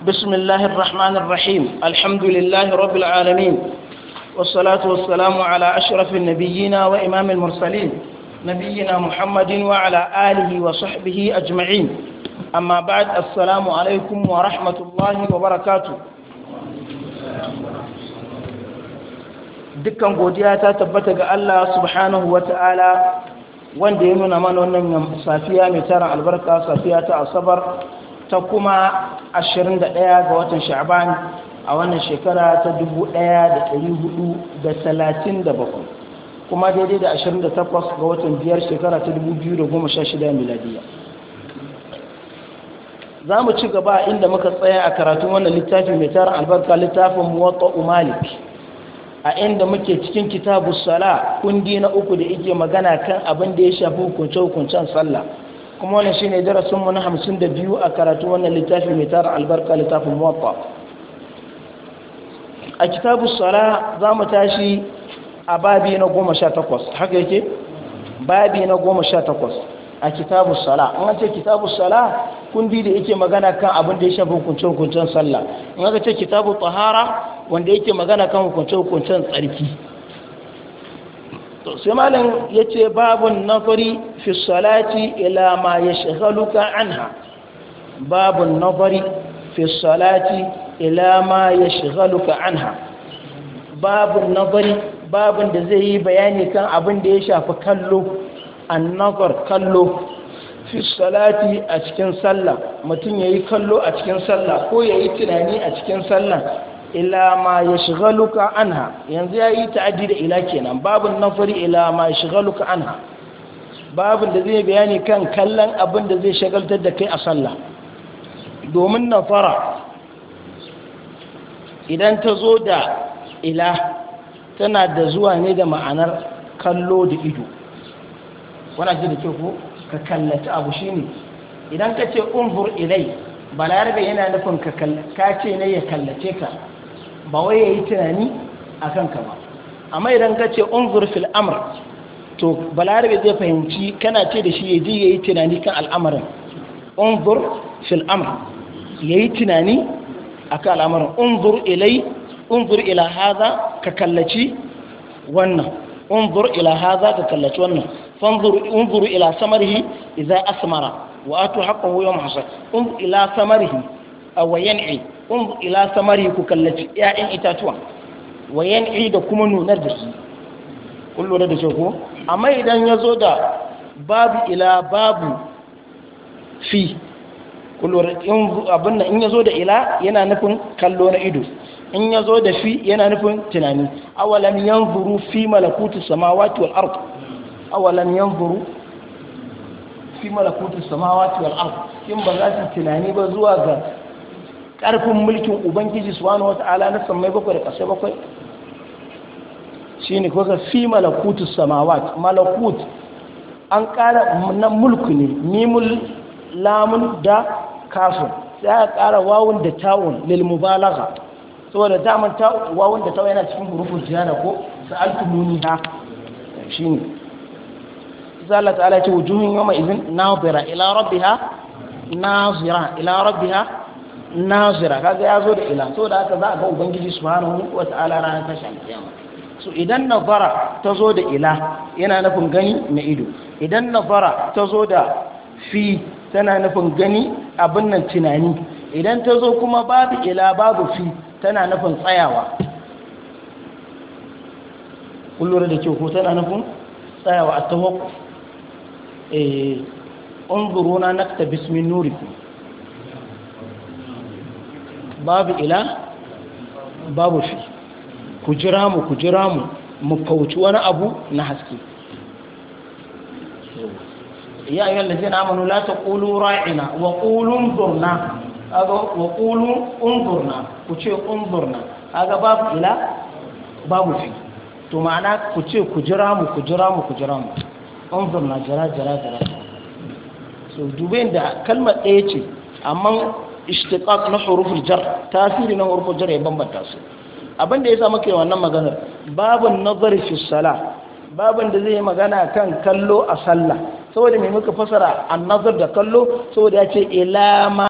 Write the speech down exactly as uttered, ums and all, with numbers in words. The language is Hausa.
بسم الله الرحمن الرحيم الحمد لله رب العالمين والصلاة والسلام على أشرف النبيين وإمام المرسلين نبينا محمد وعلى آله وصحبه أجمعين أما بعد السلام عليكم ورحمة الله وبركاته. dukkan godiya ta tabbata ga Allah subhanahu wa ta'ala wanda ya nuna mana wannan safiya mai tara albarka, safiya ta asabar ta kuma ashirin da ɗaya ga watan sha'ban a wannan shekara ta dubu ɗaya da ɗari hudu da talatin da bakwai, kuma daidai da ashirin da takwas ga watan biyar shekara ta dubu biyu da goma sha shida miladiya. za mu ci gaba inda muka tsaya a karatun wannan littafi mai tara albarka, littafin muwatta malik, a inda muke cikin kitabu sala, kundi na uku da yake magana kan abin da ya shafi hukunce-hukuncen sallah, kuma wannan shine darasinmu na hamsin da biyu a karatu wannan littafi mai tara albarka, littafin muwatta. A kitabu sala za mu tashi a babi na goma sha takwas, haka yake babi na goma sha takwas a kitabu sala. An ce kitabu sala kundi da yake magana kan abin da ya shafi hukunce-hukuncen sallah. In aka ce kitabu tahara wanda yake magana kan hukunce-hukuncen tsarki. To sai malam yace babun nazari fi salati ila ma yashghaluka anha. Babun nazari fi salati ila ma yashghaluka anha. Babun nazari, babun da zai yi bayani kan abin da ya shafi kallo, an-nazar, kallo fi salati a cikin sallah. Mutum yayi kallo a cikin sallah ko yayi tunani a cikin sallah, ila ma yashghaluka anha. Yanzu yayi ta'addi da ila kenan. Babun nafari ila ma yashghaluka anha, babun da zai bayani kan kallon abin da zai shagaltar da kai a sallah. Domin nafara idan ta zo da ila tana da zuwa ne da ma'anar kallo da ido. Wannan ji da ke ko ka kallaci abu shine idan ka ce unzur ilai, balarabe yana nufin ka ce ne ya kallace ka, ba wai ya yi tunani a kanka ba. Amma idan ka ce unzur fil amr, to balarabe zai fahimci kana ce da shi ya ji ya yi tunani kan al'amarin. Unzur fil amr, ya yi tunani a kan al'amarin. Unzur ilai, unzur ila haza, ka kallaci wannan. Unzur ila haza, ka kallaci wannan. fanzur unzur ila samarihi idza asmara wa atu haqqahu yawm hasad. unzur ila samarihi aw yan'i, unzur ila samarihi, ku kallaci ya'in itatuwa, wa yan'i da kuma nunar da shi. kullu da shi ko. amma idan yazo da babu ila babu fi, kullu in abin nan in yazo da ila yana nufin kallo na ido, in yazo da fi yana nufin tunani. awalam yanzuru fi malakuti samawati wal ard, awalan yanzuru fi malakuti samawati wal ard. kin ba za su tunani ba zuwa ga karfin mulkin ubangiji subhanahu wataala na samai bakwai da kasai bakwai. shine ko ga fi malakuti samawati, malakut an kara na mulku ne, mimul lamun da kafin, sai aka kara wawun da tawun lil mubalagha, saboda daman ta wawun da tawun yana cikin huruful ziyada ko sa'altumuni ha. shine Allah ta'ala ce wujuhun yawma idhin nazira ila rabbiha nazira, ila rabbiha nazira. kaga yazo da ila, so da haka za a ga ubangiji subhanahu wa ta'ala ranar tashin kiyama. so idan nazara tazo da ila yana nufin gani na ido, idan nazara tazo da fi tana nufin gani abin nan tunani, idan tazo kuma babu ila babu fi tana nufin tsayawa. kullure da kyau ko tana nufin tsayawa a tawakkuf. eh unzuruna naktabis min nurikum, babu ila babu fi, ku jira mu ku jira mu mu kauci wani abu na haske. ya ayyuhal ladina amanu la taqulu ra'ina wa qulu unzurna, aga wa qulu unzurna, ku ce unzurna, aga babu ila babu fi, to ma'ana ku ce ku jira mu ku jira mu ku jira mu. unzur na jira jira jira. so dubin da kalmar ɗaya ce amma ishtiqaq na huruful jar, tasiri na huruful jar ya bambanta su. abin da yasa muke wannan maganar babun nazari fi salah, babun da zai magana kan kallo a sallah. saboda me muka fasara an nazar da kallo? saboda ya ce ila ma